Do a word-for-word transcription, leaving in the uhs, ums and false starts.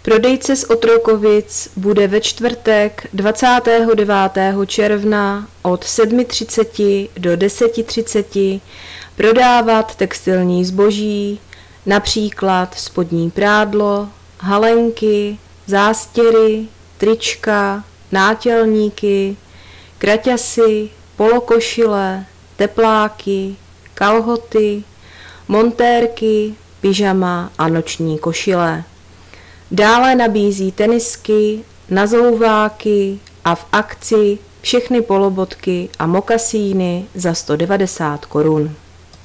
Prodejce z Otrokovic bude ve čtvrtek dvacátého devátého června od sedm třicet do deset třicet prodávat textilní zboží, například spodní prádlo, halenky, zástěry, trička, nátělníky, kraťasy, polokošile, tepláky, kalhoty, montérky, pyžama a noční košile. Dále nabízí tenisky, nazouváky a v akci všechny polobotky a mokasíny za sto devadesát korun.